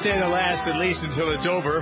stay to last at least until it's over.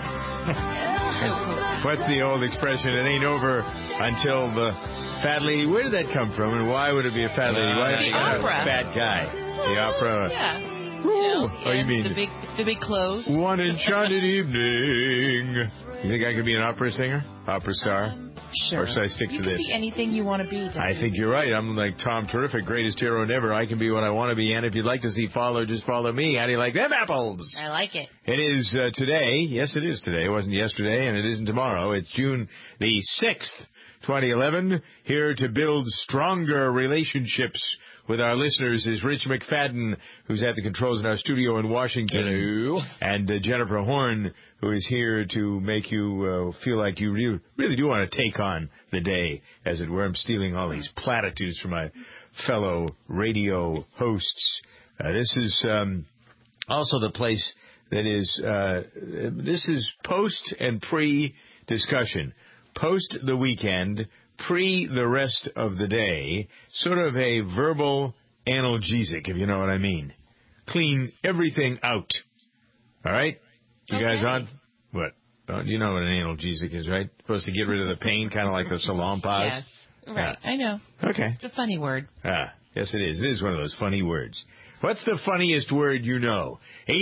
What's the old expression? It ain't over until the fat lady. Where did that come from, and why would it be a fat lady? Why the a opera. fat guy? The opera. Yeah. Oh, you mean the big clothes? One enchanted evening. You think I could be an opera singer? Opera star? Sure. Or should I stick to this? You can be anything you want to be, Debbie. I think you're right. I'm like Tom Terrific, greatest hero never. I can be what I want to be. And if you'd like to see Follow, just follow me. How do you like them apples? I like it. It is today. Yes, it is today. It wasn't yesterday, and it isn't tomorrow. It's June the 6th, 2011. Here to build stronger relationships with our listeners is Rich McFadden, who's at the controls in our studio in Washington. Hello. And Jennifer Horn, who is here to make you feel like you really do want to take on the day, as it were. I'm stealing all these platitudes from my fellow radio hosts. This is also the place that is, this is post and pre-discussion. Post the weekend, pre the rest of the day, sort of a verbal analgesic, if you know what I mean. Clean everything out. All right? You guys on? What? You know what an analgesic is, right? Supposed to get rid of the pain, kind of like the Salonpas. Yes. Right. I know. Okay. It's a funny word. Yes, it is. It is one of those funny words. What's the funniest word you know?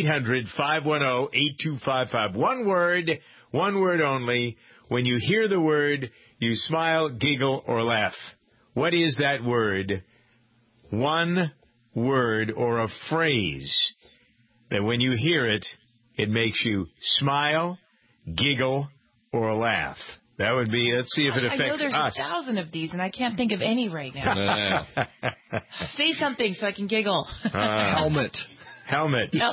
800-510-8255. One word only. When you hear the word, you smile, giggle, or laugh. What is that word? One word or a phrase that when you hear it, it makes you smile, giggle, or laugh. That would be, let's see if it affects us. I know there's 1,000 of these, and I can't think of any right now. Say something so I can giggle. Helmet. Helmet. Now,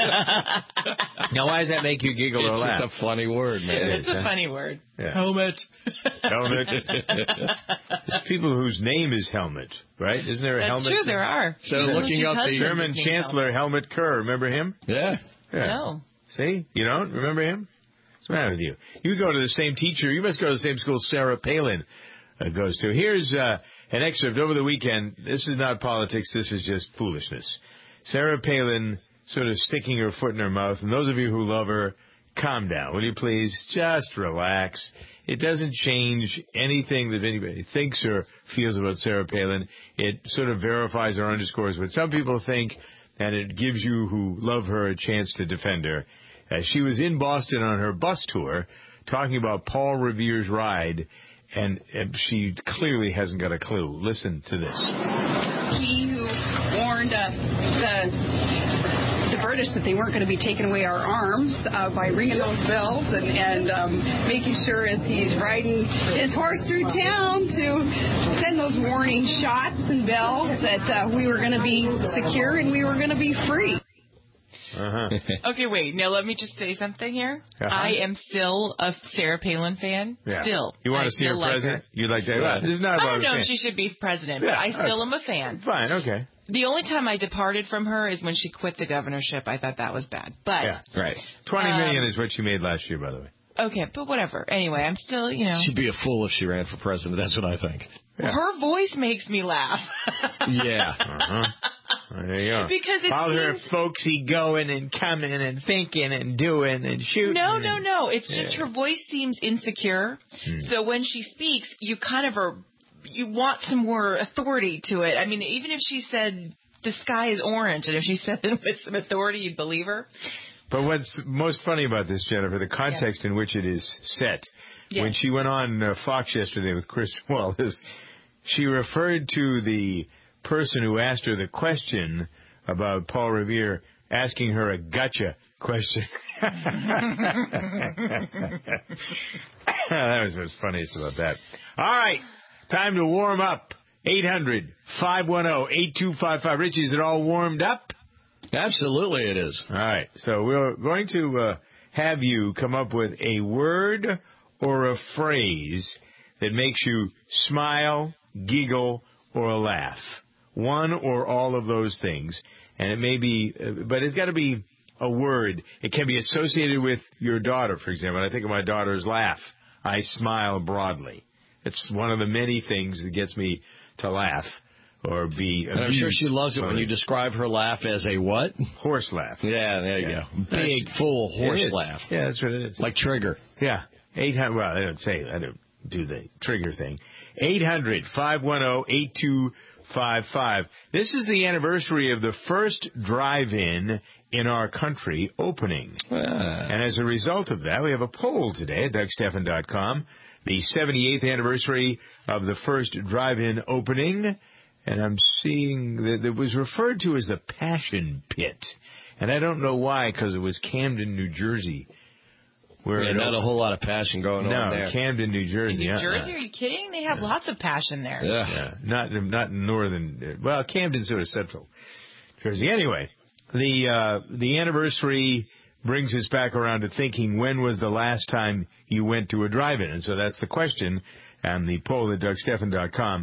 why does that make you giggle or laugh? It's a funny word, man. It's a funny word. Yeah. Helmet. Helmet. There's people whose name is Helmet, right? Isn't there a That's Helmet? True, there are. So looking up the German Chancellor Helmut Kerr. Remember him? Yeah. No. See? You don't remember him? What's the matter with you? You go to the same teacher. You must go to the same school Sarah Palin goes to. Here's an excerpt over the weekend. This is not politics. This is just foolishness. Sarah Palin sort of sticking her foot in her mouth. And those of you who love her, calm down, will you please? Just relax. It doesn't change anything that anybody thinks or feels about Sarah Palin. It sort of verifies or underscores what some people think, and it gives you who love her a chance to defend her. She was in Boston on her bus tour talking about Paul Revere's ride, and she clearly hasn't got a clue. Listen to this. He who warned the British that they weren't going to be taking away our arms by ringing those bells and making sure as he's riding his horse through town to send those warning shots and bells that we were going to be secure and we were going to be free. Okay, wait. Now let me just say something here. I am still a Sarah Palin fan. Yeah. Still. You want to see her president? You'd like to? This is not about I don't know her if she should be president, but I still am a fan. Fine, okay. The only time I departed from her is when she quit the governorship. I thought that was bad. But right. $20 million is what she made last year, by the way. Okay, but whatever. Anyway, I'm still, She'd be a fool if she ran for president. That's what I think. Yeah. Her voice makes me laugh. Yeah. There you go. Because it all her seems... folksy going and coming and thinking and doing and shooting. No. It's just her voice seems insecure. So when she speaks, you kind of are... You want some more authority to it. I mean, even if she said the sky is orange, and if she said it with some authority, you'd believe her. But what's most funny about this, Jennifer, the context in which it is set. Yes. When she went on Fox yesterday with Chris Wallace, she referred to the person who asked her the question about Paul Revere asking her a gotcha question. That was what's funniest about that. All right. Time to warm up. 800-510-8255. Richie, is it all warmed up? Absolutely it is. All right. So we're going to have you come up with a word or a phrase that makes you smile, giggle, or laugh. One or all of those things. And it may be, but it's got to be a word. It can be associated with your daughter, for example. When I think of my daughter's laugh, I smile broadly. It's one of the many things that gets me to laugh. or be abused. And I'm sure she loves it when you describe her laugh as a what? Horse laugh. Yeah, there you go. Big, full horse laugh. Yeah, that's what it is. Like Trigger. Yeah. 800, well, I don't say, I don't do the Trigger thing. 800-510-8255. This is the anniversary of the first drive-in in our country opening. And as a result of that, we have a poll today at DougStephan.com. The 78th anniversary of the first drive-in opening. And I'm seeing that it was referred to as the Passion Pit. And I don't know why, because it was Camden, New Jersey. Where not a whole lot of passion going on there. No, Camden, New Jersey. New Jersey? Are you kidding? They have lots of passion there. Yeah. Not in northern. Well, Camden's sort of central Jersey. Anyway, the anniversary brings us back around to thinking, when was the last time you went to a drive-in? And so that's the question. And the poll at DougStephan.com.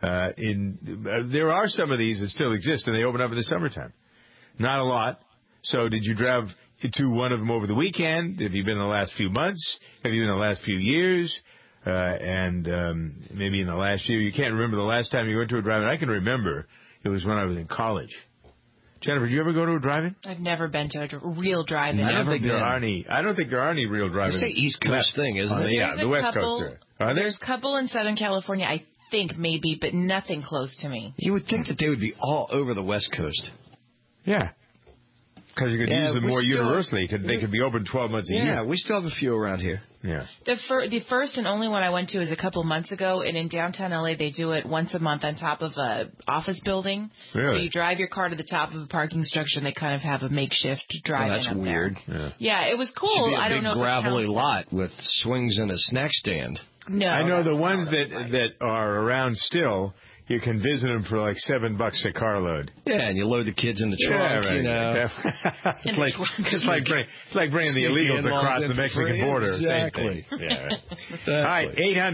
There are some of these that still exist, and they open up in the summertime. Not a lot. So did you drive to one of them over the weekend? Have you been in the last few months? Have you been in the last few years? And maybe in the last year. You can't remember the last time you went to a drive-in. I can remember. It was when I was in college. Jennifer, did you ever go to a drive-in? I've never been to a real drive-in. I don't think there are any real drive-ins. It's an East Coast thing, isn't it? Yeah, the West Coast. Are there? There's a couple in Southern California, I think, maybe, but nothing close to me. You would think that they would be all over the West Coast. Yeah. Because you could use them more universally. They could be open 12 months a year. Yeah, we still have a few around here. Yeah. The first and only one I went to was a couple months ago, and in downtown L.A. they do it once a month on top of a office building. Really? So you drive your car to the top of a parking structure, and they kind of have a makeshift drive-in that's up weird. there. Yeah, it was cool. Should be a I don't know big gravelly if it lot with swings and a snack stand. No. I know the ones that are around still, you can visit them for like $7 a carload. Yeah, and you load the kids in the trunk, right. you know. It's like bringing the illegals across the Mexican border. Exactly. Same thing. Yeah. All right,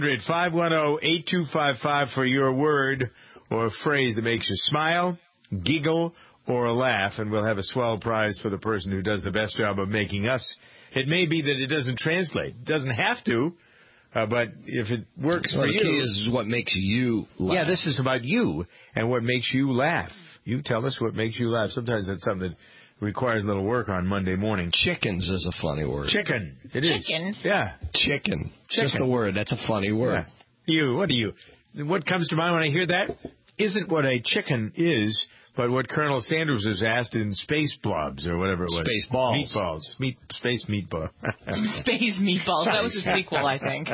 800-510-8255 for your word or a phrase that makes you smile, giggle, or laugh, and we'll have a swell prize for the person who does the best job of making us. It may be that it doesn't translate. It doesn't have to. But if it works for you... The key is what makes you laugh. Yeah, this is about you and what makes you laugh. You tell us what makes you laugh. Sometimes that's something that requires a little work on Monday morning. Chickens is a funny word. Chicken. It is. Chickens? Yeah. Chicken. Just the word. That's a funny word. Yeah. What comes to mind when I hear that isn't what a chicken is, but what Colonel Sanders was asked in Space Blobs or whatever it was. Space Balls. Meatballs. Space Meatball. Space Meatballs. That was a sequel, I think.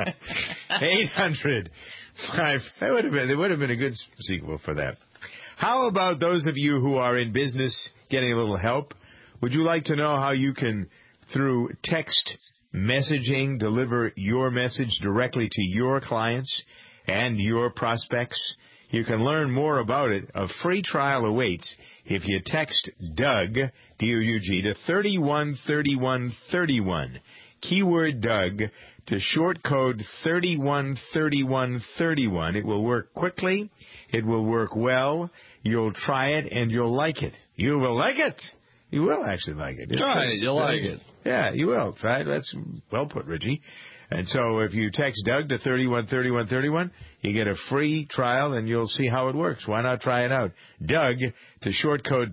800. There would have been a good sequel for that. How about those of you who are in business getting a little help? Would you like to know how you can, through text messaging, deliver your message directly to your clients and your prospects? You can learn more about it. A free trial awaits if you text Doug, D-O-U-G, to 313131. Keyword Doug to short code 313131. It will work quickly. It will work well. You'll try it and you'll like it. You will like it. You will actually like it. Try it. You'll like it. Yeah, you will. Try it. That's well put, Richie. And so if you text Doug to 313131, you get a free trial and you'll see how it works. Why not try it out? Doug to short code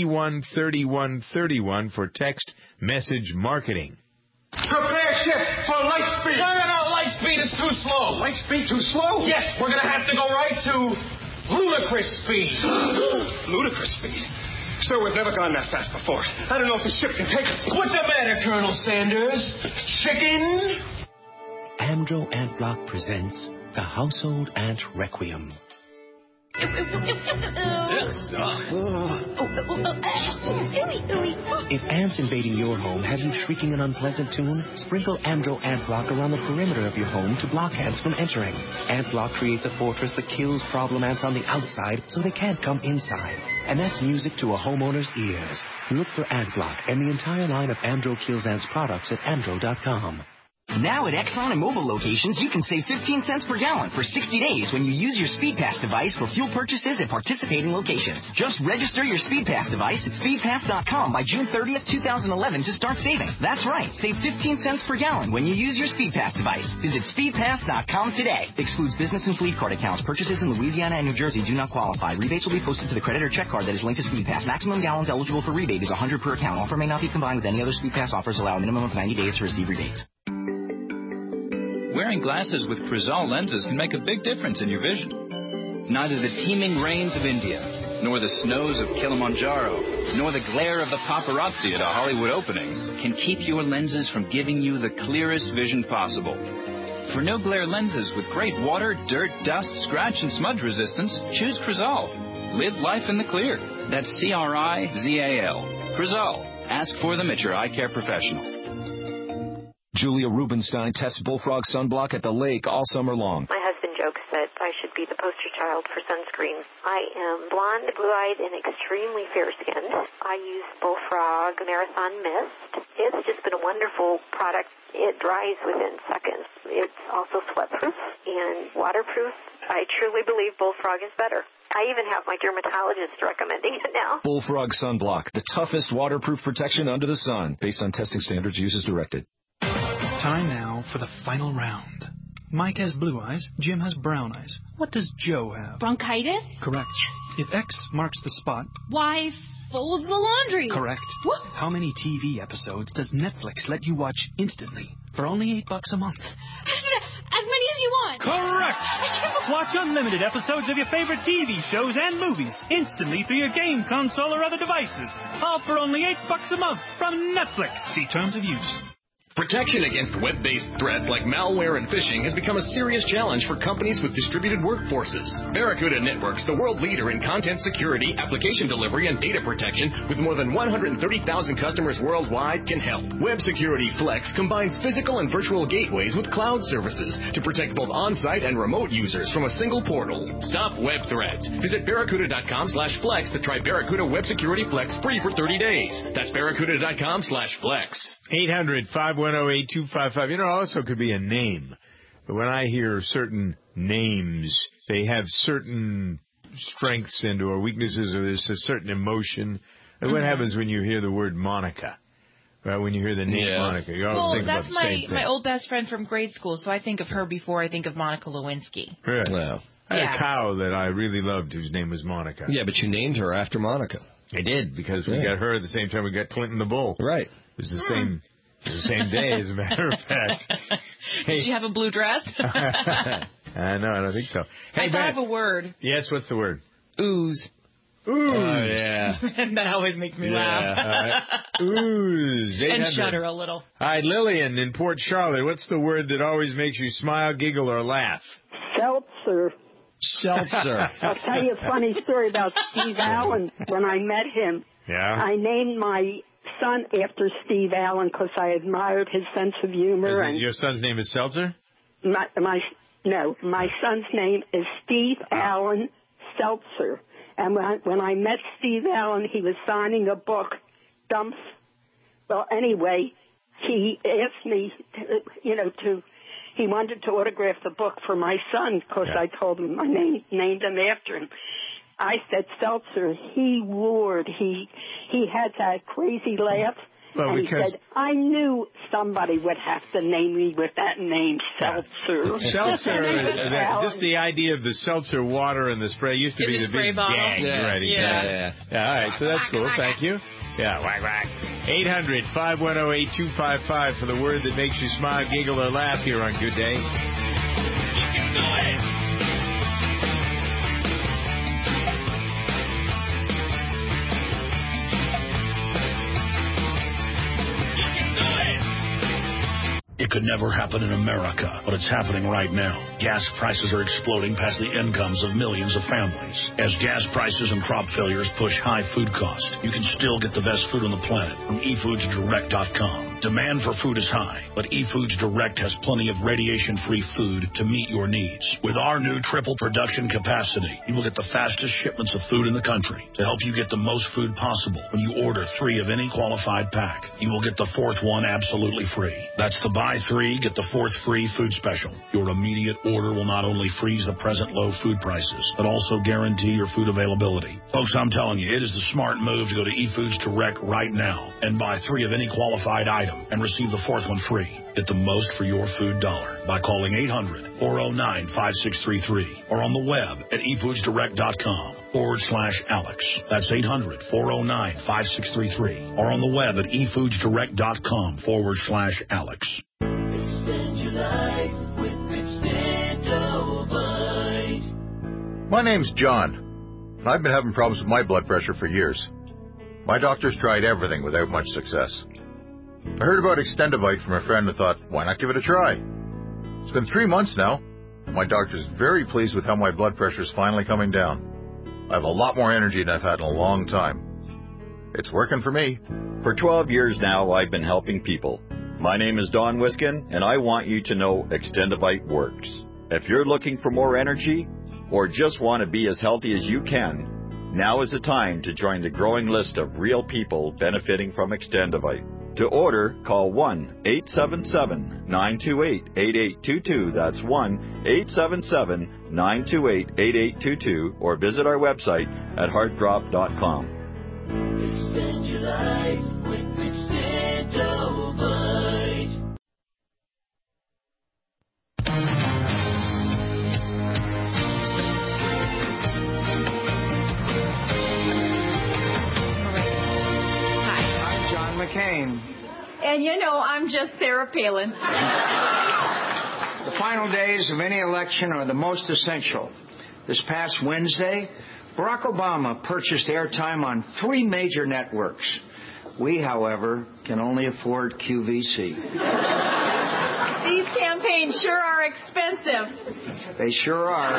313131 for text message marketing. Prepare ship for light speed. No, light speed is too slow. Light speed too slow? Yes, we're going to have to go right to ludicrous speed. Ludicrous speed? Sir, we've never gone that fast before. I don't know if the ship can take us. What's the matter, Colonel Sanders? Chicken? Amdro Ant Block presents The Household Ant Requiem. If ants invading your home have you shrieking an unpleasant tune, sprinkle Amdro Ant Block around the perimeter of your home to block ants from entering. Ant Block creates a fortress that kills problem ants on the outside so they can't come inside. And that's music to a homeowner's ears. Look for Ant Block and the entire line of Amdro Kills Ants products at Amdro.com. Now at Exxon and Mobil locations, you can save 15 cents per gallon for 60 days when you use your SpeedPass device for fuel purchases at participating locations. Just register your SpeedPass device at speedpass.com by June 30th, 2011 to start saving. That's right. Save 15 cents per gallon when you use your SpeedPass device. Visit speedpass.com today. Excludes business and fleet card accounts. Purchases in Louisiana and New Jersey do not qualify. Rebates will be posted to the credit or check card that is linked to SpeedPass. Maximum gallons eligible for rebate is 100 per account. Offer may not be combined with any other SpeedPass offers. Allow a minimum of 90 days to receive rebates. Wearing glasses with Crizal lenses can make a big difference in your vision. Neither the teeming rains of India, nor the snows of Kilimanjaro, nor the glare of the paparazzi at a Hollywood opening can keep your lenses from giving you the clearest vision possible. For no glare lenses with great water, dirt, dust, scratch, and smudge resistance, choose Crizal. Live life in the clear. That's Crizal. Crizal. Ask for them at your eye care professional. Julia Rubenstein tests Bullfrog sunblock at the lake all summer long. My husband jokes that I should be the poster child for sunscreen. I am blonde, blue-eyed, and extremely fair-skinned. I use Bullfrog Marathon Mist. It's just been a wonderful product. It dries within seconds. It's also sweatproof and waterproof. I truly believe Bullfrog is better. I even have my dermatologist recommending it now. Bullfrog sunblock, the toughest waterproof protection under the sun, based on testing standards, used as directed. Time now for the final round. Mike has blue eyes, Jim has brown eyes. What does Joe have? Bronchitis? Correct. If X marks the spot, Y folds the laundry. Correct. What? How many TV episodes does Netflix let you watch instantly for only $8 a month? As many as you want. Correct. Watch unlimited episodes of your favorite TV shows and movies instantly through your game console or other devices. All for only $8 a month from Netflix. See terms of use. Protection against web-based threats like malware and phishing has become a serious challenge for companies with distributed workforces. Barracuda Networks, the world leader in content security, application delivery, and data protection, with more than 130,000 customers worldwide, can help. Web Security Flex combines physical and virtual gateways with cloud services to protect both on-site and remote users from a single portal. Stop web threats. Visit barracuda.com/flex to try Barracuda Web Security Flex free for 30 days. That's barracuda.com/flex. 800-510-8255. You know, it also could be a name. But when I hear certain names, they have certain strengths and or weaknesses, or there's a certain emotion. And what happens when you hear the word Monica? Right, when you hear the name Monica, you always think about the same thing. My old best friend from grade school, so I think of her before I think of Monica Lewinsky. Right. Well, I had a cow that I really loved whose name was Monica. Yeah, but you named her after Monica. I did, because we got her at the same time we got Clinton the Bull. Right. It was the same day, as a matter of fact. Did she have a blue dress? No, I don't think so. Hey, I thought of a word. Yes, what's the word? Ooze. Ooze. Oh, yeah. That always makes me laugh. Ooze. And shudder a little. All right, Lillian in Port Charlotte, what's the word that always makes you smile, giggle, or laugh? Seltzer. Seltzer. I'll tell you a funny story about Steve Allen. When I met him, I named my son after Steve Allen because I admired his sense of humor. And your son's name is Seltzer? My son's name is Steve Allen Seltzer. And when I met Steve Allen, he was signing a book, Dumps. Well, anyway, he asked me, he wanted to autograph the book for my son because I told him I named him after him. I said Seltzer. He roared. He had that crazy laugh. Well, and he said, I knew somebody would have to name me with that name, Seltzer. Seltzer, just the idea of the seltzer water and the spray used to be the big gag. Yeah. All right, so that's cool. Thank you. Yeah, whack, whack. 800-510-8255 for the word that makes you smile, giggle, or laugh here on Good Day. You can do it. It could never happen in America, but it's happening right now. Gas prices are exploding past the incomes of millions of families. As gas prices and crop failures push high food costs, you can still get the best food on the planet from eFoodsDirect.com. Demand for food is high, but eFoods Direct has plenty of radiation-free food to meet your needs. With our new triple production capacity, you will get the fastest shipments of food in the country. To help you get the most food possible, when you order 3 of any qualified pack, you will get the 4th one absolutely free. That's the buy 3, get the 4th free food special. Your immediate order will not only freeze the present low food prices, but also guarantee your food availability. Folks, I'm telling you, it is the smart move to go to eFoods Direct right now and buy 3 of any qualified item and receive the 4th one free. Get the most for your food dollar by calling 800-409-5633 or on the web at efoodsdirect.com/Alex. That's 800-409-5633 or on the web at efoodsdirect.com/Alex. Extend your life with Extendovite. My name's John, and I've been having problems with my blood pressure for years. My doctor's tried everything without much success. I heard about Extendovite from a friend and thought, why not give it a try? It's been 3 months now. My doctor's very pleased with how my blood pressure is finally coming down. I have a lot more energy than I've had in a long time. It's working for me. For 12 years now, I've been helping people. My name is Don Wiskin, and I want you to know Extendovite works. If you're looking for more energy or just want to be as healthy as you can, now is the time to join the growing list of real people benefiting from Extendovite. To order, call 1-877-928-8822. That's 1-877-928-8822. Or visit our website at heartdrop.com. Extend your life with Extendovite. McCain. And you know, I'm just Sarah Palin. The final days of any election are the most essential. This past Wednesday, Barack Obama purchased airtime on 3 major networks. We, however, can only afford QVC. These campaigns sure are expensive. They sure are.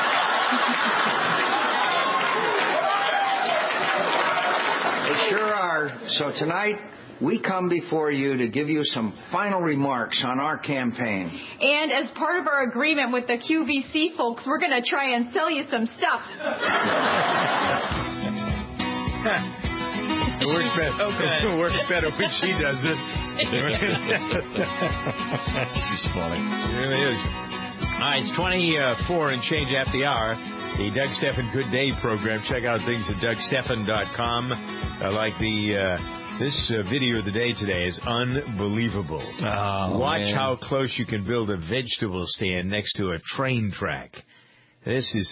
They sure are. So tonight, we come before you to give you some final remarks on our campaign. And as part of our agreement with the QVC folks, we're going to try and sell you some stuff. It works better. Oh, good. It works better when she does it. She's funny. It really is. All right, it's 24 and change after the hour. The Doug Stephan Good Day program. Check out things at DougStephan.com. I like this video of the day today is unbelievable. Oh, Watch man. how close you can build a vegetable stand next to a train track. This is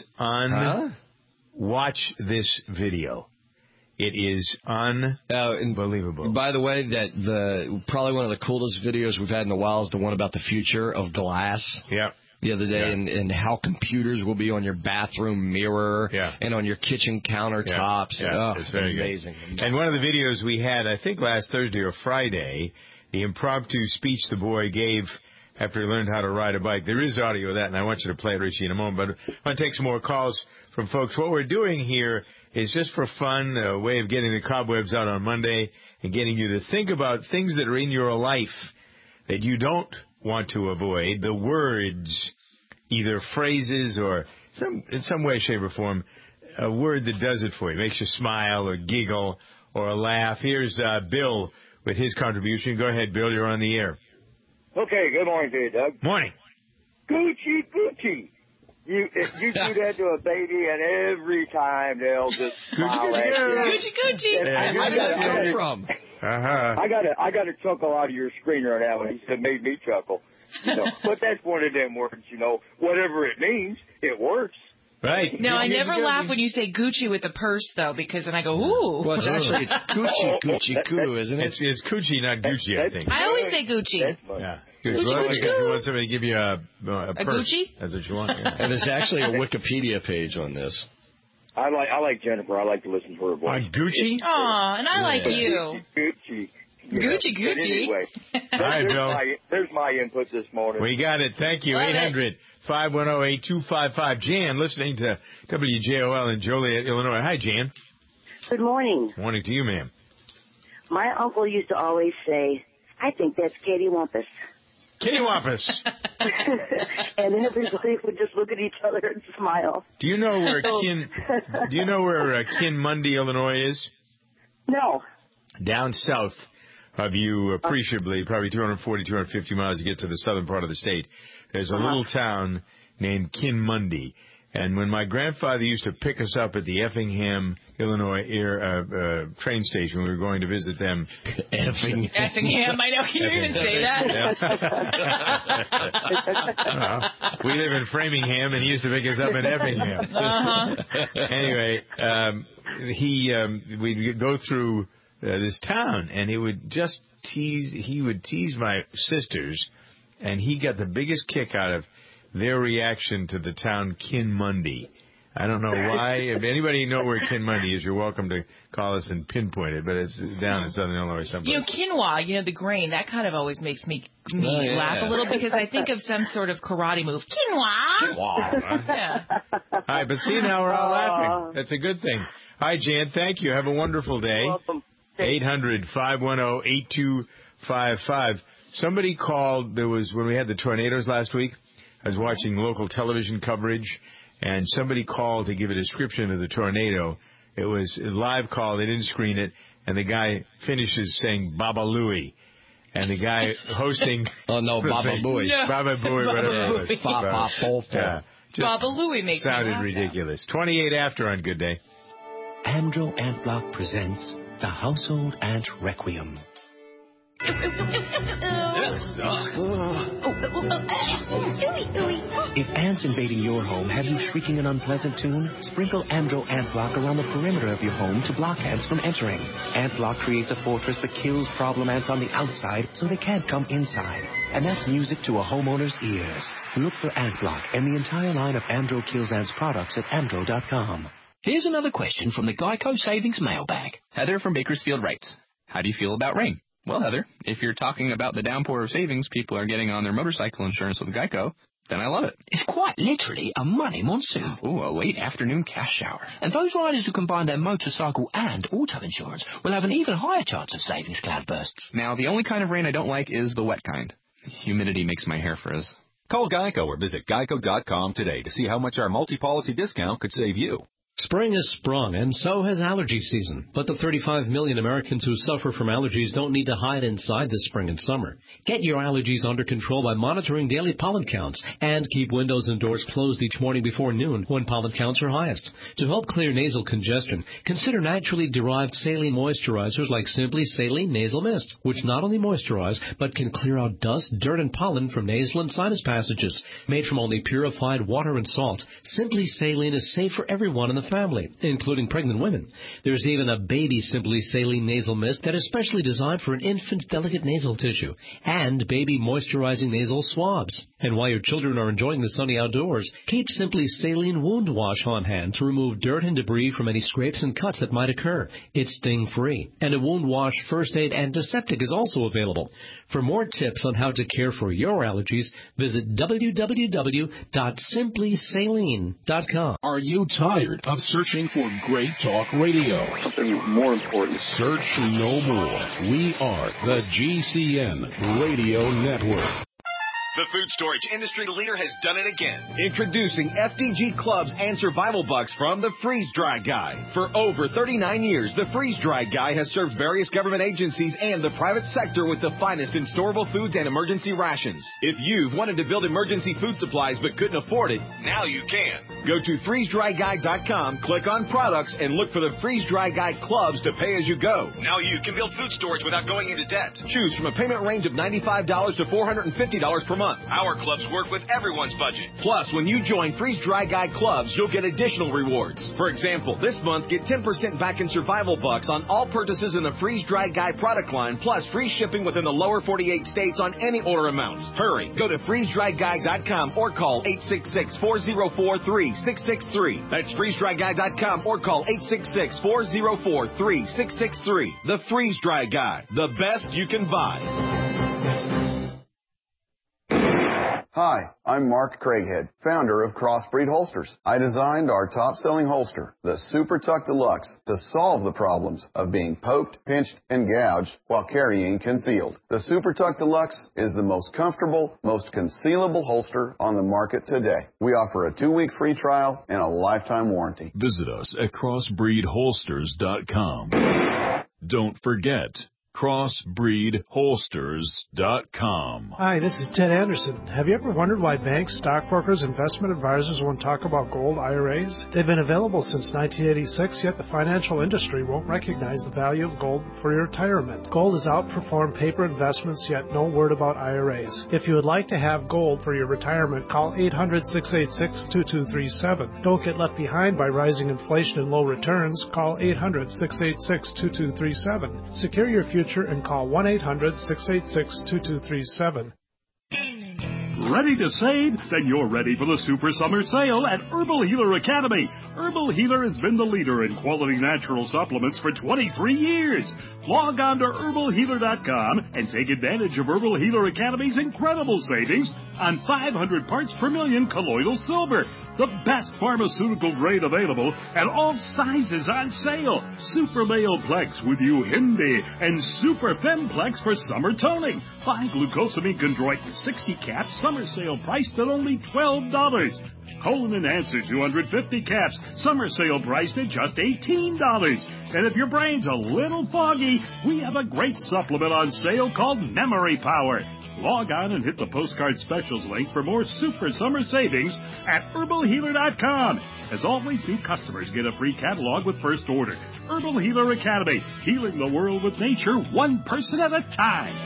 Watch this video. It is unbelievable. By the way, that probably one of the coolest videos we've had in a while is the one about the future of glass. Yeah. The other day, and how computers will be on your bathroom mirror and on your kitchen countertops. Yeah. It's very amazing. Good. And one of the videos we had, I think last Thursday or Friday, the impromptu speech the boy gave after he learned how to ride a bike. There is audio of that, and I want you to play it, Richie, in a moment. But I want to take some more calls from folks. What we're doing here is just for fun, a way of getting the cobwebs out on Monday and getting you to think about things that are in your life that you don't want to avoid, the words, either phrases or in some way, shape, or form, a word that does it for you, makes you smile or giggle or laugh. Here's Bill with his contribution. Go ahead, Bill. You're on the air. Okay, good morning to you, Doug. Morning. Gucci, Gucci. You do that to a baby, and every time they'll just smile at you. Gucci, Gucci. Where did that come from? I got a chuckle out of your screener on that one. He said, made me chuckle. But that's one of them words, whatever it means, it works. Right. No, I never laugh when you say Gucci with a purse, though, because then I go, ooh. Well, it's Gucci Goo, isn't it? It's Gucci, not Gucci, I think. I always say Gucci. Yeah. Gucci, Gucci, you want somebody to give you a purse. Gucci? That's what you want. Yeah. And there's actually a Wikipedia page on this. I like Jennifer. I like to listen to her voice. On Gucci? Aw, and I like you. Gucci. Gucci. Anyway, all right, Bill. There's my input this morning. We got it. Thank you. 800-510-8255. Jan, listening to WJOL in Joliet, Illinois. Hi, Jan. Good morning. Morning to you, ma'am. My uncle used to always say, I think that's Kitty Wampus. Kitty Wampus. And everybody would just look at each other and smile. Do you know where Kinmundy, Illinois is? No. Down south of you, appreciably, probably 240, 250 miles to get to the southern part of the state. There's a little town named Kinmundy. And when my grandfather used to pick us up at the Effingham, Illinois train station when we were going to visit them. Effingham, I know. Can you even say that? We live in Framingham, and he used to pick us up in Effingham. Anyway, we'd go through this town, and he would tease my sisters, and he got the biggest kick out of their reaction to the town Kinmundy. I don't know why. If anybody know where Kinmundy is, you're welcome to call us and pinpoint it, but it's down in southern Illinois someplace. Quinoa, the grain, that kind of always makes me laugh a little because I think of some sort of karate move. Quinoa! Yeah. All right, but see, now we're all laughing. That's a good thing. Hi, Jan. Thank you. Have a wonderful day. You're welcome. 800-510-8255. Somebody called, when we had the tornadoes last week, I was watching local television coverage, and somebody called to give a description of the tornado. It was a live call. They didn't screen it, and the guy finishes saying Baba Louie. And the guy hosting... Oh, no, Baba Booey. No. Baba Booey, whatever it was. Baba Louie makes sounded ridiculous. 28 after on Good Day. Andro Ant Block presents The Household Ant Requiem. If ants invading your home have you shrieking an unpleasant tune, sprinkle Andro Ant Block around the perimeter of your home to block ants from entering. Ant Block creates a fortress that kills problem ants on the outside so they can't come inside. And that's music to a homeowner's ears. Look for Ant Block and the entire line of Andro Kills Ants products at andro.com. Here's another question from the Geico Savings Mailbag. Heather from Bakersfield writes, how do you feel about rain? Well, Heather, if you're talking about the downpour of savings people are getting on their motorcycle insurance with Geico, then I love it. It's quite literally a money monsoon. Ooh, a late afternoon cash shower. And those riders who combine their motorcycle and auto insurance will have an even higher chance of savings cloudbursts. Now, the only kind of rain I don't like is the wet kind. Humidity makes my hair frizz. Call Geico or visit geico.com today to see how much our multi-policy discount could save you. Spring has sprung, and so has allergy season. But the 35 million Americans who suffer from allergies don't need to hide inside this spring and summer. Get your allergies under control by monitoring daily pollen counts and keep windows and doors closed each morning before noon when pollen counts are highest. To help clear nasal congestion, consider naturally derived saline moisturizers like Simply Saline Nasal Mist, which not only moisturize but can clear out dust, dirt, and pollen from nasal and sinus passages. Made from only purified water and salt, Simply Saline is safe for everyone in the family, including pregnant women. There's even a baby Simply Saline Nasal Mist that is specially designed for an infant's delicate nasal tissue, and baby moisturizing nasal swabs. And while your children are enjoying the sunny outdoors, keep Simply Saline Wound Wash on hand to remove dirt and debris from any scrapes and cuts that might occur. It's sting-free. And a Wound Wash First Aid Antiseptic is also available. For more tips on how to care for your allergies, visit www.simplysaline.com. Are you tired of searching for great talk radio? Something more important. Search no more. We are the GCN Radio Network. The food storage industry leader has done it again. Introducing FDG Clubs and Survival Bucks from the Freeze Dry Guy. For over 39 years, the Freeze Dry Guy has served various government agencies and the private sector with the finest in storable foods and emergency rations. If you've wanted to build emergency food supplies but couldn't afford it, now you can. Go to freezedryguy.com, click on products, and look for the Freeze Dry Guy Clubs to pay as you go. Now you can build food storage without going into debt. Choose from a payment range of $95 to $450 per month. Our clubs work with everyone's budget. Plus, when you join Freeze Dry Guy Clubs, you'll get additional rewards. For example, this month, get 10% back in Survival Bucks on all purchases in the Freeze Dry Guy product line, plus free shipping within the lower 48 states on any order amount. Hurry, go to freezedryguy.com or call 866-404-3663. That's freezedryguy.com or call 866-404-3663. The Freeze Dry Guy, the best you can buy. Hi, I'm Mark Craighead, founder of Crossbreed Holsters. I designed our top-selling holster, the Super Tuck Deluxe, to solve the problems of being poked, pinched, and gouged while carrying concealed. The Super Tuck Deluxe is the most comfortable, most concealable holster on the market today. We offer a 2-week free trial and a lifetime warranty. Visit us at crossbreedholsters.com. Don't forget, crossbreedholsters.com. Hi, this is Ted Anderson. Have you ever wondered why banks, stockbrokers, investment advisors won't talk about gold IRAs? They've been available since 1986, yet the financial industry won't recognize the value of gold for your retirement. Gold has outperformed paper investments, yet no word about IRAs. If you would like to have gold for your retirement, call 800-686-2237. Don't get left behind by rising inflation and low returns. Call 800-686-2237. Secure your future and call 1-800-686-2237. Ready to save? Then you're ready for the Super Summer Sale at Herbal Healer Academy. Herbal Healer has been the leader in quality natural supplements for 23 years. Log on to herbalhealer.com and take advantage of Herbal Healer Academy's incredible savings on 500 parts per million colloidal silver, the best pharmaceutical grade available, and all sizes on sale. Super Male Plex with Uhindi and Super Femplex for summer toning. Buy glucosamine chondroit 60 caps, summer sale priced at only $12. Colon Enhancer 250 caps, summer sale priced at just $18. And if your brain's a little foggy, we have a great supplement on sale called Memory Power. Log on and hit the postcard specials link for more super summer savings at herbalhealer.com. As always, new customers get a free catalog with first order. Herbal Healer Academy, healing the world with nature, one person at a time.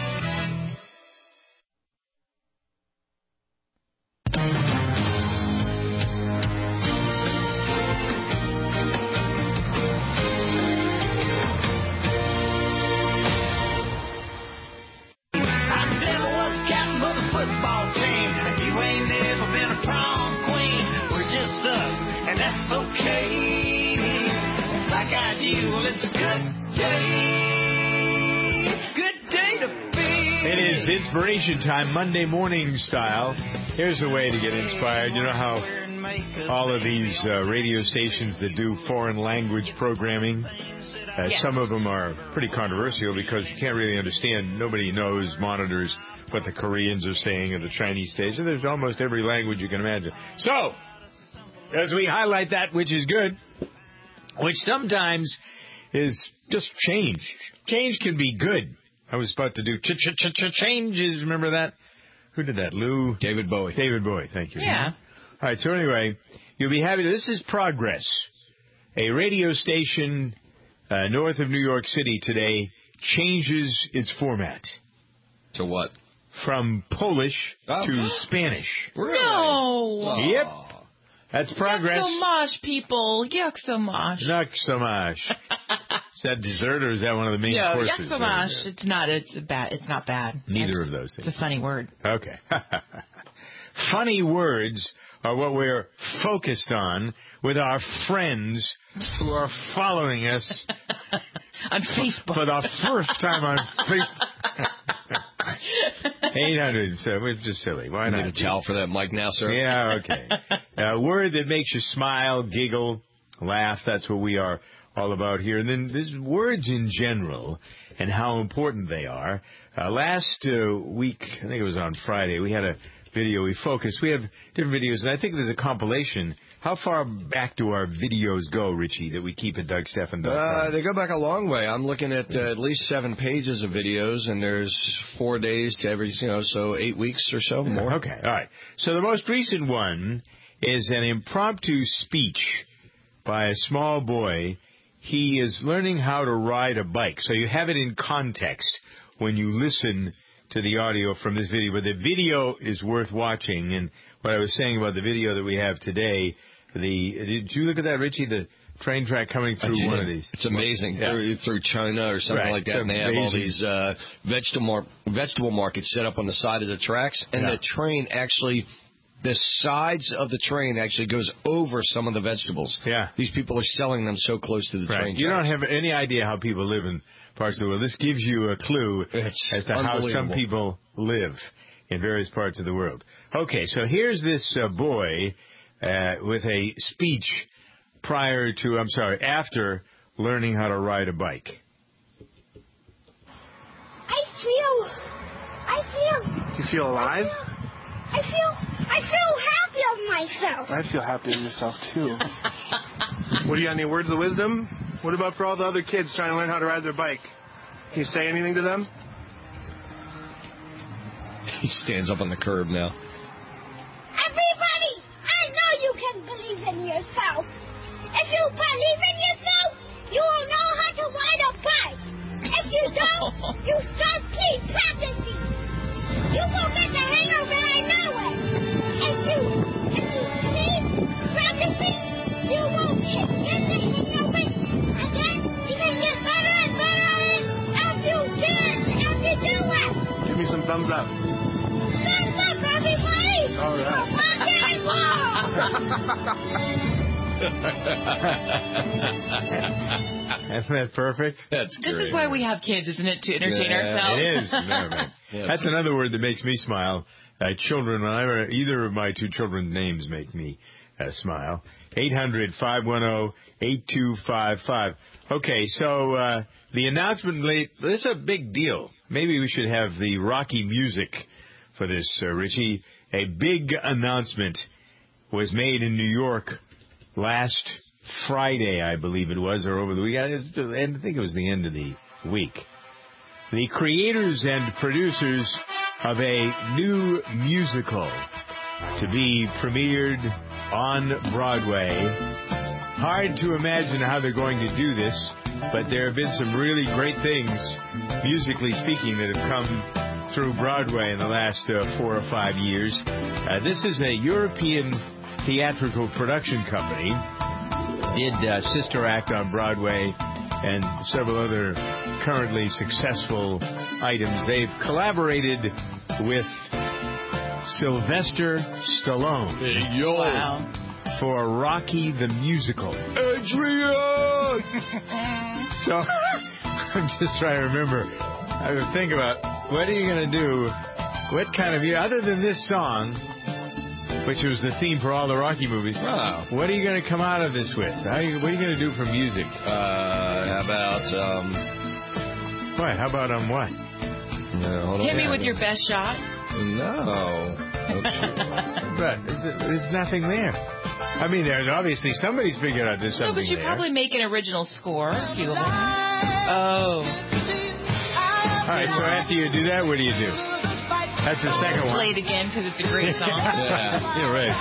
Inspiration time, Monday morning style. Here's a way to get inspired. You know how all of these radio stations that do foreign language programming, some of them are pretty controversial because you can't really understand. Nobody monitors what the Koreans are saying or the Chinese station. There's almost every language you can imagine. So, as we highlight that which is good, which sometimes is just change. Change can be good. I was about to do changes. Remember that? Who did that? Lou? David Bowie. David Bowie. Thank you. Yeah. All right. So anyway, you'll be happy. This is Progress. A radio station north of New York City today changes its format. To what? From Polish to Spanish. Really? No. Yep. That's Progress. Yuck so much, people. Yuck so much. Yuck so much. Is that dessert or is that one of the main courses? Yuck so much. It's not. It's bad. It's not bad. Neither of those things. It's a funny word. Okay. Funny words are what we're focused on with our friends who are following us on Facebook for the first time on Facebook. 800. So we're just silly. Why not? Need a towel for that mic now, sir? Yeah, okay. A word that makes you smile, giggle, laugh. That's what we are all about here. And then there's words in general and how important they are. Last week, I think it was on Friday, we had a video we focused. We have different videos, and I think there's a compilation. How far back do our videos go, Richie, that we keep at DougStephan.com? They go back a long way. I'm looking at least 7 pages of videos, and there's 4 days to every, so 8 weeks or so more. Okay, all right. So the most recent one is an impromptu speech by a small boy. He is learning how to ride a bike. So you have it in context when you listen to the audio from this video. But the video is worth watching. And what I was saying about the video that we have today, did you look at that, Richie? The train track coming through one of these. It's amazing. Yeah. Through China or something like that. And they have all these vegetable markets set up on the side of the tracks. And the train actually... The sides of the train actually goes over some of the vegetables. Yeah. These people are selling them so close to the train. You don't have any idea how people live in parts of the world. This gives you a clue as to how some people live. in various parts of the world. Okay, so here's this boy with a speech after learning how to ride a bike. Do you feel alive? I feel happy of myself. I feel happy of yourself, too. What, do you got any words of wisdom? What about for all the other kids trying to learn how to ride their bike? Can you say anything to them? He stands up on the curb now. Everybody, I know you can believe in yourself. If you believe in yourself, you will know how to ride a bike. If you don't, you just keep practicing. You will get the hang of it, I know it. If you keep practicing, you will get the hang of it. And then you can get better and better at it as you do it. Give me some thumbs up. Thumbs up, everybody! All right. Isn't that perfect? That's great. This is why we have kids, isn't it? To entertain ourselves. It is. That's another word that makes me smile. Children, whenever either of my two children's names make me smile. 800-510-8255. Okay, so the announcement late. This is a big deal. Maybe we should have the Rocky music for this, Richie. A big announcement was made in New York last Friday, I believe it was, or over the weekend. I think it was the end of the week. The creators and producers of a new musical to be premiered on Broadway. Hard to imagine how they're going to do this, but there have been some really great things, musically speaking, that have come through Broadway in the last 4 or 5 years. This is a European theatrical production company. Did Sister Act on Broadway and several other currently successful items. They've collaborated with Sylvester Stallone. Hey, yo. Wow. For Rocky the Musical. Adrian! So, I'm just trying to remember. I would think about, what are you going to do? What kind of, other than this song, which was the theme for all the Rocky movies, what are you going to come out of this with? What are you going to do for music? How about, What? How about what? Hit me with your best shot. No. But there's nothing there. I mean, there's obviously somebody's figured out there's something there. No, but you probably make an original score. If you Oh. All right, so after you do that, what do? That's the second one. Play it again because it's a great song. Yeah, right.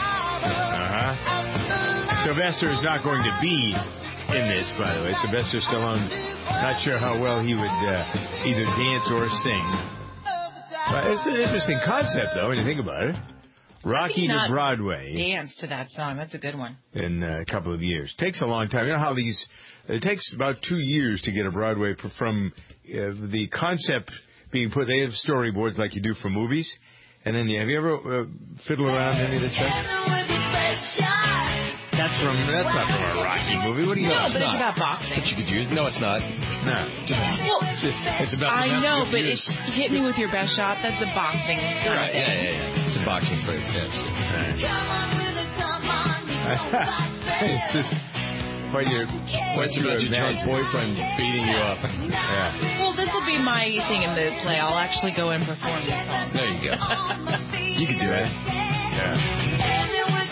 Sylvester is not going to be in this, by the way. Sylvester Stallone, not sure how well he would either dance or sing. But it's an interesting concept, though, when you think about it. Rocky to Broadway. Dance to that song. That's a good one. In a couple of years. Takes a long time. You know how it takes about 2 years to get a Broadway from the concept being put. They have storyboards like you do for movies. And then have you ever fiddled around any of this stuff? That's not from a Rocky movie. What do you know? No, but it's about boxing. But you could use. No, it's not. No. It's about. I know, but it's hit me with your best shot. That's the boxing. Right. Yeah. It's a boxing phrase. Yes. What's about your drunk boyfriend beating you up? Yeah. Well, this will be my thing in the play. I'll actually go and perform this song. There you go. You can do it. Yeah.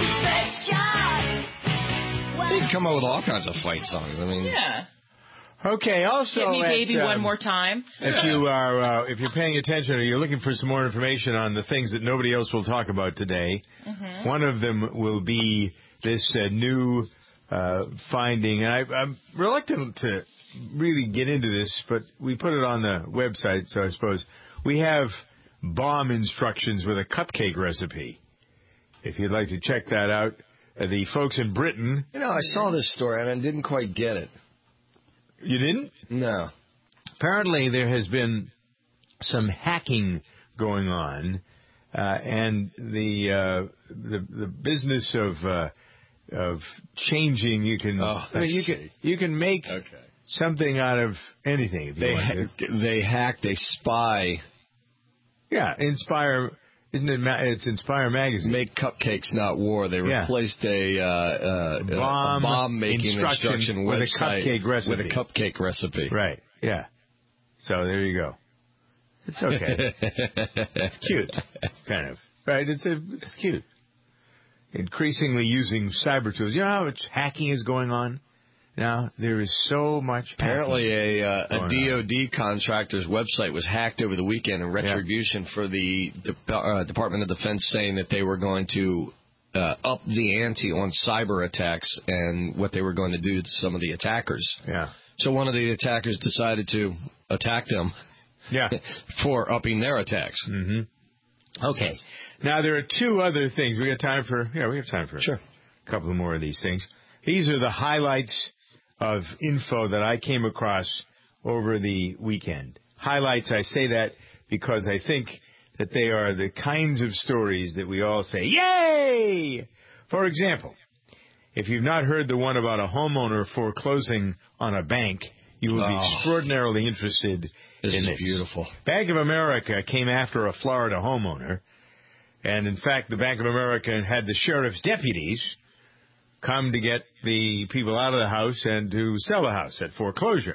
They can come up with all kinds of fight songs. I mean, yeah. Okay. Also, hit me, baby, one more time. If you are, if you're paying attention or you're looking for some more information on the things that nobody else will talk about today, one of them will be this new finding. And I'm reluctant to really get into this, but we put it on the website, so I suppose we have bomb instructions with a cupcake recipe. If you'd like to check that out. The folks in Britain. I saw this story and I didn't quite get it. You didn't? No. Apparently, there has been some hacking going on, and the business of changing. You can you can make something out of anything. If you want to. They hacked a spy. Yeah, inspire Isn't it? It's Inspire magazine. Make cupcakes, not war. They replaced a bomb-making instruction with website with a cupcake recipe. Right. Yeah. So there you go. It's okay. It's cute, kind of. Right. It's cute. Increasingly using cyber tools. You know how much hacking is going on now? There is so much. Apparently, a DoD contractor's website was hacked over the weekend in retribution for the Department of Defense saying that they were going to up the ante on cyber attacks and what they were going to do to some of the attackers. Yeah. So one of the attackers decided to attack them. Yeah. For upping their attacks. Mm-hmm. Okay. Now, there are two other things. We have time for sure. A couple more of these things. These are the highlights of info that I came across over the weekend. Highlights, I say that because I think that they are the kinds of stories that we all say, yay! For example, if you've not heard the one about a homeowner foreclosing on a bank, you will be extraordinarily interested in this. This is beautiful. Bank of America came after a Florida homeowner. And, in fact, the Bank of America had the sheriff's deputies come to get the people out of the house and to sell the house at foreclosure.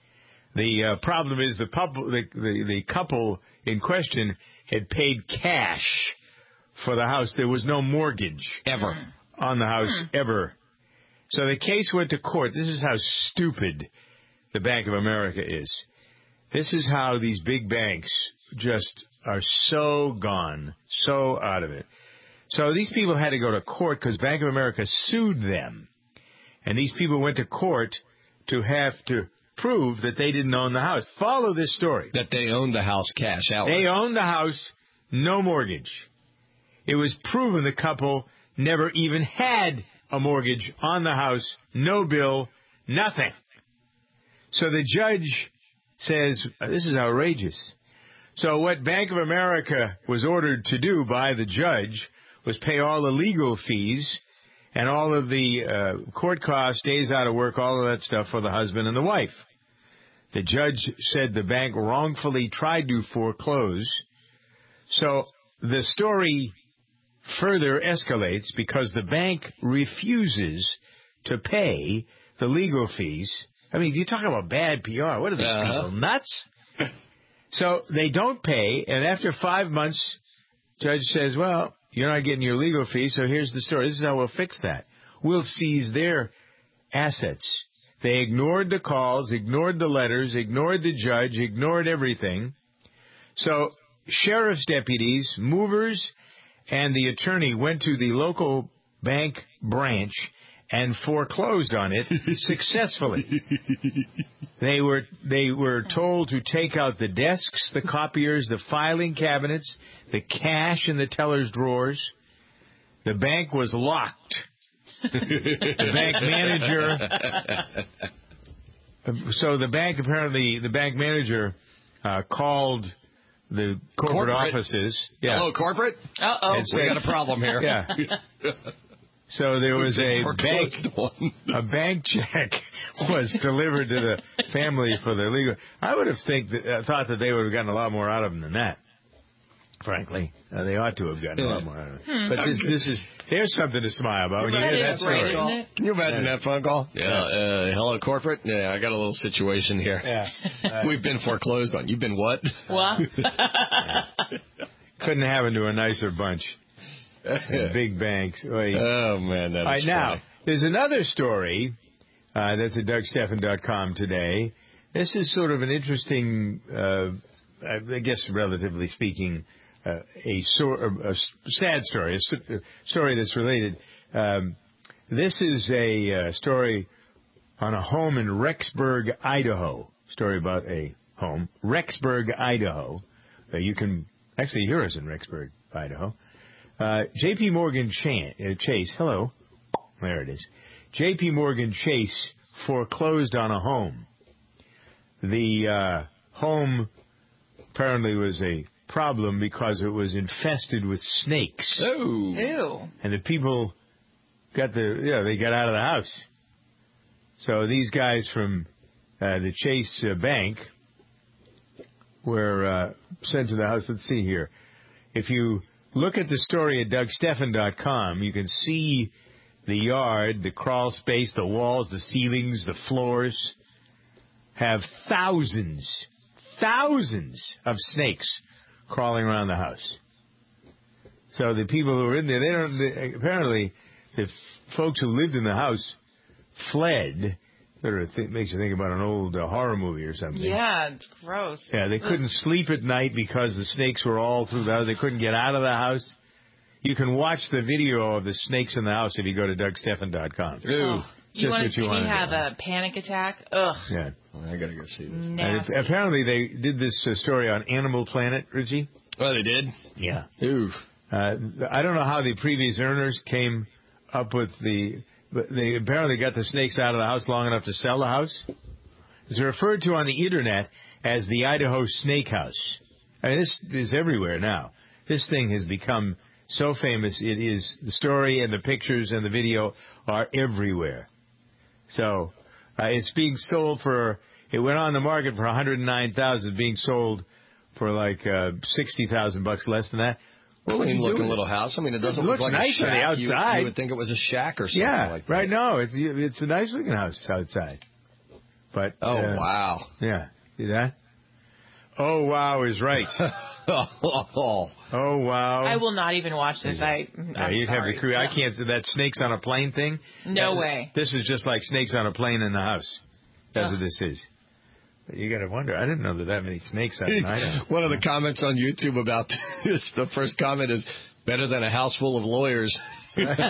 The problem is the couple in question had paid cash for the house. There was no mortgage ever on the house ever. So the case went to court. This is how stupid the Bank of America is. This is how these big banks just are so gone, so out of it. So these people had to go to court because Bank of America sued them. And these people went to court to have to prove that they didn't own the house. Follow this story. That they owned the house cash out. They owned the house, no mortgage. It was proven the couple never even had a mortgage on the house, no bill, nothing. So the judge says, this is outrageous. So what Bank of America was ordered to do by the judge was pay all the legal fees and all of the court costs, days out of work, all of that stuff for the husband and the wife. The judge said the bank wrongfully tried to foreclose. So the story further escalates because the bank refuses to pay the legal fees. I mean, you're talking about bad PR. What are these people, nuts? So they don't pay, and after 5 months, judge says, well, you're not getting your legal fee, so here's the story. This is how we'll fix that. We'll seize their assets. They ignored the calls, ignored the letters, ignored the judge, ignored everything. So sheriff's deputies, movers, and the attorney went to the local bank branch and foreclosed on it successfully. They were told to take out the desks, the copiers, the filing cabinets, the cash in the teller's drawers. The bank was locked. The bank manager. So the bank manager called the corporate offices. Yeah. Hello, corporate. Uh-oh. We got a problem here. Yeah. So there was a bank check was delivered to the family for their legal. I would have thought that they would have gotten a lot more out of them than that. Frankly, they ought to have gotten a lot more out of them. But here's something to smile about when you hear that story. Can you imagine that phone call? Yeah. Hello, corporate. Yeah, I got a little situation here. Yeah. We've been foreclosed on. You've been what? What? Couldn't happen to a nicer bunch. Big banks. Oh, man, that is funny. Now, there's another story that's at DougStephan.com today. This is sort of an interesting, I guess relatively speaking, a sad story, a story that's related. This is a story on a home in Rexburg, Idaho. Story about a home. Rexburg, Idaho. You can actually hear us in Rexburg, Idaho. J.P. Morgan Chase, hello. There it is. J.P. Morgan Chase foreclosed on a home. The home apparently was a problem because it was infested with snakes. Oh. Ew. And the people they got out of the house. So these guys from the Chase Bank were sent to the house. Let's see here. If you look at the story at DougStephan.com. You can see the yard, the crawl space, the walls, the ceilings, the floors have thousands of snakes crawling around the house. So the people who are in there, apparently the folks who lived in the house fled. Sort of makes you think about an old horror movie or something. Yeah, it's gross. Yeah, they couldn't sleep at night because the snakes were all through the house. They couldn't get out of the house. You can watch the video of the snakes in the house if you go to DougStephan.com. You want to see me have a panic attack? Ugh. Yeah. I got to go see this. And apparently they did this story on Animal Planet, Richie. Oh, they did? Yeah. Oof. I don't know how the previous owners came up with but they apparently got the snakes out of the house long enough to sell the house. It's referred to on the internet as the Idaho Snake House. I mean, this is everywhere now. This thing has become so famous. It is, the story and the pictures and the video are everywhere. So it's being sold it went on the market for $109,000, being sold for like $60,000 less than that. Clean looking little house. I mean, it doesn't look like nice a shack. On the outside. You would think it was a shack or something like that. Right. No, it's a nice looking house outside. But wow. Yeah. See that? Oh wow is right. Oh wow. I will not even watch this. You'd have the crew. I can't. That snakes on a plane thing. No way. This is just like snakes on a plane in the house. That's what this is. You got to wonder. I didn't know that many snakes out in Idaho. One of the comments on YouTube about this, the first comment is, better than a house full of lawyers. There you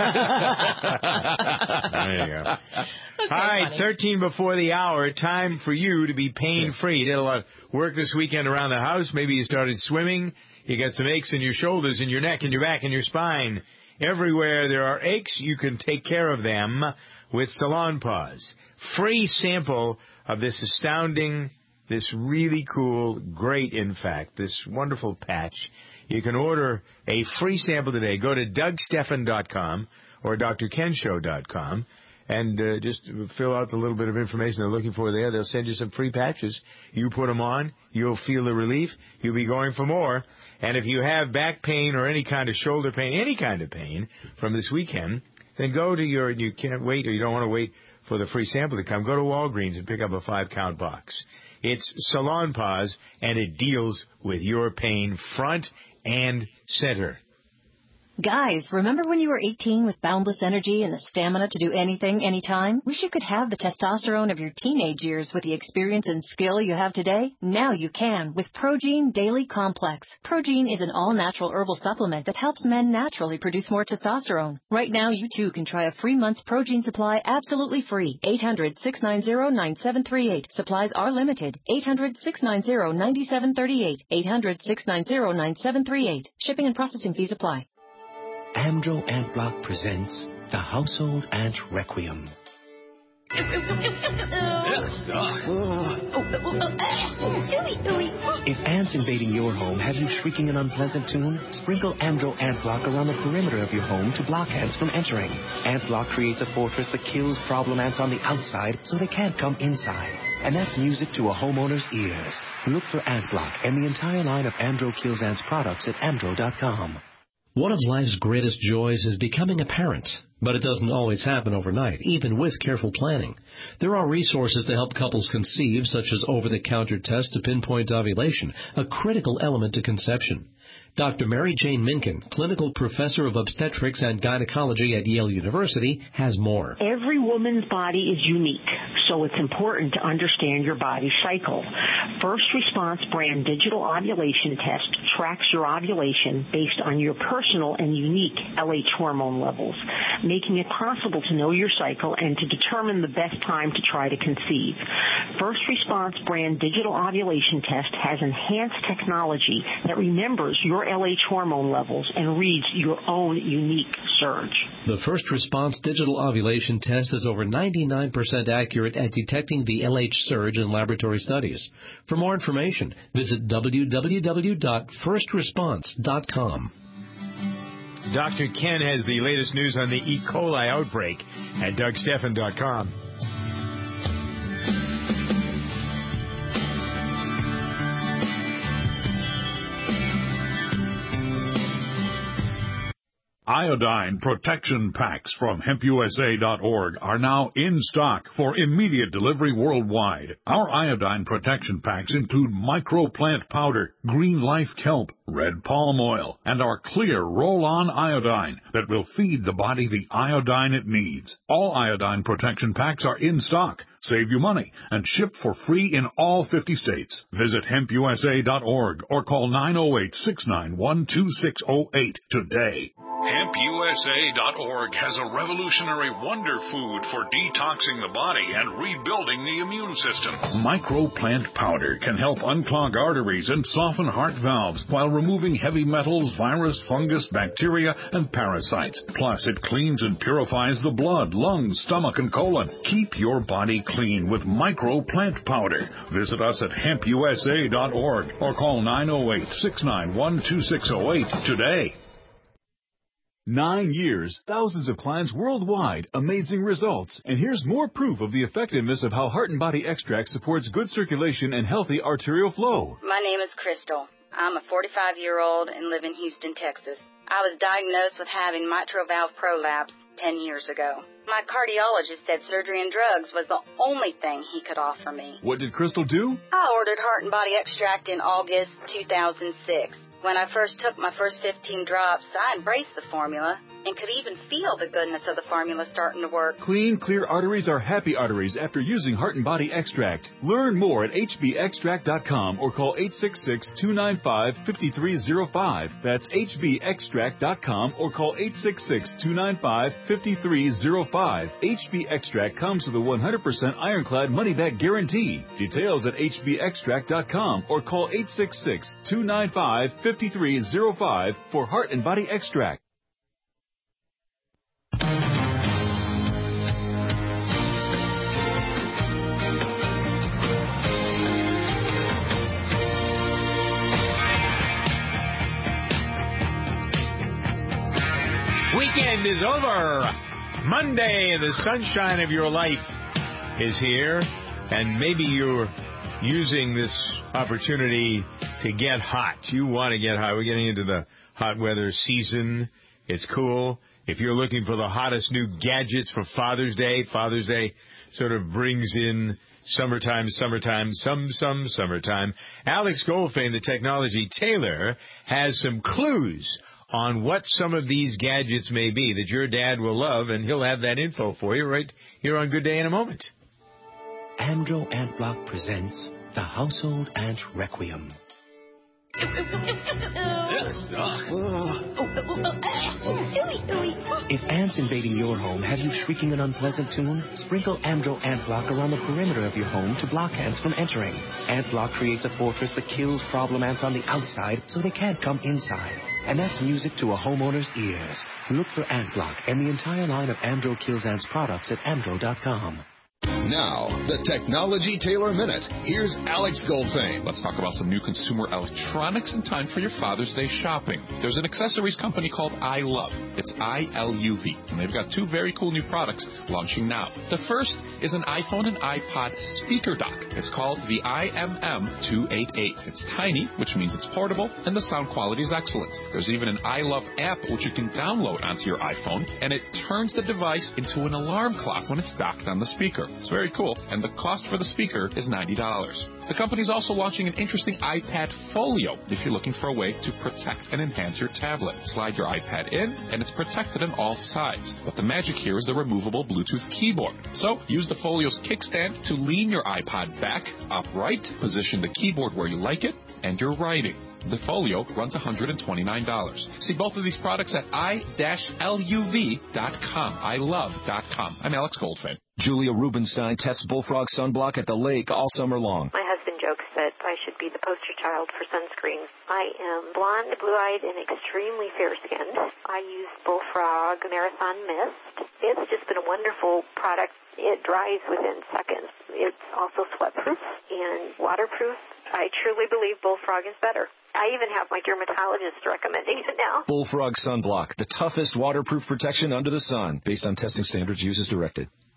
go. All right, 13 before the hour. Time for you to be pain-free. You did a lot of work this weekend around the house. Maybe you started swimming. You got some aches in your shoulders, in your neck, in your back, in your spine. Everywhere there are aches, you can take care of them with Salonpas. Free sample of this astounding, this really cool, great, in fact, this wonderful patch. You can order a free sample today. Go to DougStephan.com or DrKenShow.com and just fill out the little bit of information they're looking for there. They'll send you some free patches. You put them on. You'll feel the relief. You'll be going for more. And if you have back pain or any kind of shoulder pain, any kind of pain from this weekend, then go to you can't wait or you don't want to wait for the free sample to come. Go to Walgreens and pick up a 5-count box. It's Salonpas, and it deals with your pain front and center. Guys, remember when you were 18 with boundless energy and the stamina to do anything, anytime? Wish you could have the testosterone of your teenage years with the experience and skill you have today? Now you can with Progene Daily Complex. Progene is an all-natural herbal supplement that helps men naturally produce more testosterone. Right now, you too can try a free month's Progene supply absolutely free. 800-690-9738. Supplies are limited. 800-690-9738. 800-690-9738. Shipping and processing fees apply. Andro Ant Block presents The Household Ant Requiem. If ants invading your home have you shrieking an unpleasant tune, sprinkle Andro Ant Block around the perimeter of your home to block ants from entering. Ant Block creates a fortress that kills problem ants on the outside so they can't come inside. And that's music to a homeowner's ears. Look for Ant Block and the entire line of Andro Kills Ants products at Andro.com. One of life's greatest joys is becoming a parent, but it doesn't always happen overnight, even with careful planning. There are resources to help couples conceive, such as over-the-counter tests to pinpoint ovulation, a critical element to conception. Dr. Mary Jane Minkin, clinical professor of obstetrics and gynecology at Yale University, has more. Every woman's body is unique, so it's important to understand your body's cycle. First Response brand digital ovulation test tracks your ovulation based on your personal and unique LH hormone levels, making it possible to know your cycle and to determine the best time to try to conceive. First Response brand digital ovulation test has enhanced technology that remembers your LH hormone levels and reads your own unique surge. The First Response digital ovulation test is over 99% accurate at detecting the LH surge in laboratory studies. For more information, visit www.firstresponse.com. Dr. Ken has the latest news on the E. coli outbreak at DougStephan.com. Iodine protection packs from HempUSA.org are now in stock for immediate delivery worldwide. Our iodine protection packs include microplant powder, green life kelp, red palm oil, and our clear roll-on iodine that will feed the body the iodine it needs. All iodine protection packs are in stock. Save you money and ship for free in all 50 states. Visit HempUSA.org or call 908-691-2608 today. HempUSA.org has a revolutionary wonder food for detoxing the body and rebuilding the immune system. Microplant powder can help unclog arteries and soften heart valves while removing heavy metals, virus, fungus, bacteria, and parasites. Plus, it cleans and purifies the blood, lungs, stomach, and colon. Keep your body clean with Microplant powder. Visit us at HempUSA.org or call 908-691-2608 today. 9 years, thousands of clients worldwide, amazing results. And here's more proof of the effectiveness of how Heart and Body Extract supports good circulation and healthy arterial flow. My name is Crystal. I'm a 45-year-old and live in Houston, Texas. I was diagnosed with having mitral valve prolapse 10 years ago. My cardiologist said surgery and drugs was the only thing he could offer me. What did Crystal do? I ordered Heart and Body Extract in August 2006. When I first took my first 15 drops, I embraced the formula and could even feel the goodness of the formula starting to work. Clean, clear arteries are happy arteries after using Heart and Body Extract. Learn more at hbextract.com or call 866-295-5305. That's hbextract.com or call 866-295-5305. HB Extract comes with a 100% ironclad money-back guarantee. Details at hbextract.com or call 866-295-5305 for Heart and Body Extract. Weekend is over. Monday and the sunshine of your life is here. And maybe you're using this opportunity to get hot. You want to get hot. We're getting into the hot weather season. It's cool. If you're looking for the hottest new gadgets for Father's Day sort of brings in summertime. Alex Goldfein, the technology tailor, has some clues on what some of these gadgets may be that your dad will love, and he'll have that info for you right here on Good Day in a moment. Amdro Ant Block presents the Household Ant Requiem. If ants invading your home have you shrieking an unpleasant tune, sprinkle Amdro Ant Block around the perimeter of your home to block ants from entering. Ant Block creates a fortress that kills problem ants on the outside so they can't come inside. And that's music to a homeowner's ears. Look for Ant Block and the entire line of Amdro Kills Ants products at amdro.com. Now, the Technology Tailor Minute. Here's Alex Goldfein. Let's talk about some new consumer electronics in time for your Father's Day shopping. There's an accessories company called iLove. It's ILUV, and they've got two very cool new products launching now. The first is an iPhone and iPod speaker dock. It's called the IMM288. It's tiny, which means it's portable, and the sound quality is excellent. There's even an iLove app which you can download onto your iPhone, and it turns the device into an alarm clock when it's docked on the speaker. It's very cool, and the cost for the speaker is $90. The company's also launching an interesting iPad Folio if you're looking for a way to protect and enhance your tablet. Slide your iPad in, and it's protected on all sides. But the magic here is the removable Bluetooth keyboard. So use the Folio's kickstand to lean your iPod back, upright, position the keyboard where you like it, and you're writing. The Folio runs $129. See both of these products at i-luv.com. iLove.com. I'm Alex Goldfein. Julia Rubenstein tests Bullfrog sunblock at the lake all summer long. My husband jokes that I should be the poster child for sunscreen. I am blonde, blue-eyed, and extremely fair-skinned. I use Bullfrog Marathon Mist. It's just been a wonderful product. It dries within seconds. It's also sweatproof and waterproof. I truly believe Bullfrog is better. I even have my dermatologist recommending it now. Bullfrog Sunblock, the toughest waterproof protection under the sun, based on testing standards, used as directed.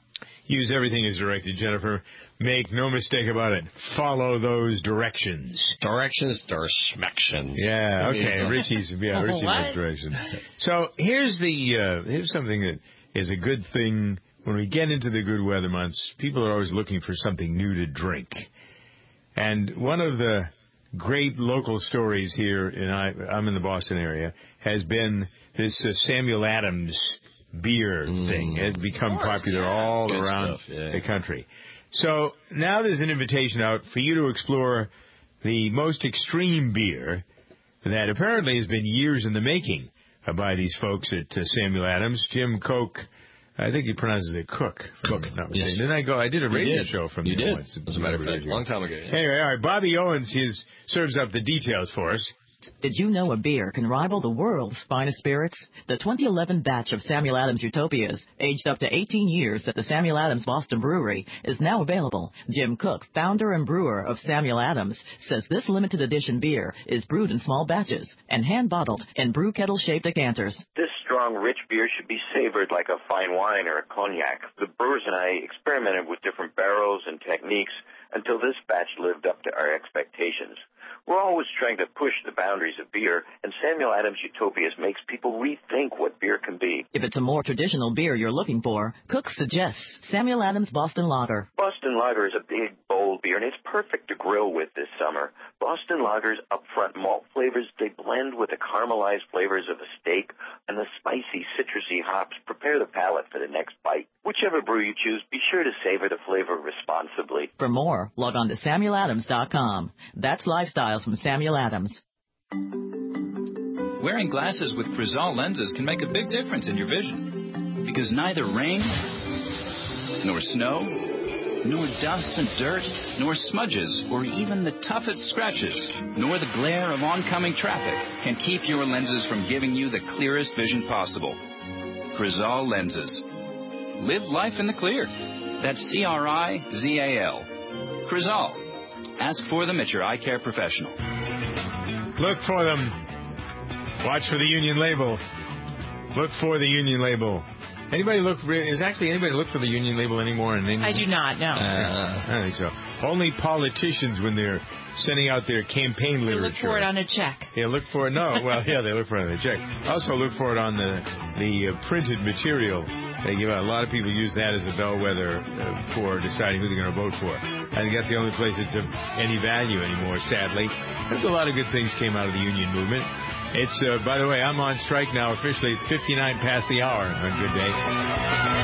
use everything as directed, Jennifer. Make no mistake about it. Follow those directions. Directions. Yeah, okay. Richie makes directions. So here's something that is a good thing. When we get into the good weather months, people are always looking for something new to drink. And one of the great local stories here, I'm in the Boston area, has been this Samuel Adams beer thing. It's become popular all around the country. So now there's an invitation out for you to explore the most extreme beer that apparently has been years in the making by these folks at Samuel Adams. Jim Koch, I think he pronounces it Cook. Yes. Didn't I go? I did a radio show from you once. As a matter of fact, a long time ago. Yeah. Anyway, all right, Bobby Owens serves up the details for us. Did you know a beer can rival the world's finest spirits? The 2011 batch of Samuel Adams Utopias, aged up to 18 years at the Samuel Adams Boston Brewery, is now available. Jim Cook, founder and brewer of Samuel Adams, says this limited edition beer is brewed in small batches and hand-bottled in brew kettle-shaped decanters. This strong, rich beer should be savored like a fine wine or a cognac. The brewers and I experimented with different barrels and techniques until this batch lived up to our expectations. We're always trying to push the boundaries of beer, and Samuel Adams Utopias makes people rethink what beer can be. If it's a more traditional beer you're looking for, Cook suggests Samuel Adams Boston Lager. Boston Lager is a big, bold beer, and it's perfect to grill with this summer. Boston Lager's upfront malt flavors, they blend with the caramelized flavors of a steak, and the spicy, citrusy hops prepare the palate for the next bite. Whichever brew you choose, be sure to savor the flavor responsibly. For more, log on to SamuelAdams.com. That's lifestyles from Samuel Adams. Wearing glasses with Crizal lenses can make a big difference in your vision. Because neither rain, nor snow, nor dust and dirt, nor smudges, or even the toughest scratches, nor the glare of oncoming traffic can keep your lenses from giving you the clearest vision possible. Crizal lenses. Live life in the clear. That's Crizal. Crizal. Ask for them at your eye care professional. Look for them. Watch for the union label. Look for the union label. Anybody look for the union label anymore? I do not, no. I don't think so. Only politicians when they're sending out their campaign literature. They look for it on a check. Yeah, look for it. No, well, yeah, they look for it on a check. Also look for it on the printed material. They give out. A lot of people use that as a bellwether for deciding who they're going to vote for. I think that's the only place it's of any value anymore, sadly. There's a lot of good things came out of the union movement. It's, by the way, I'm on strike now officially at 59 past the hour on Good Day.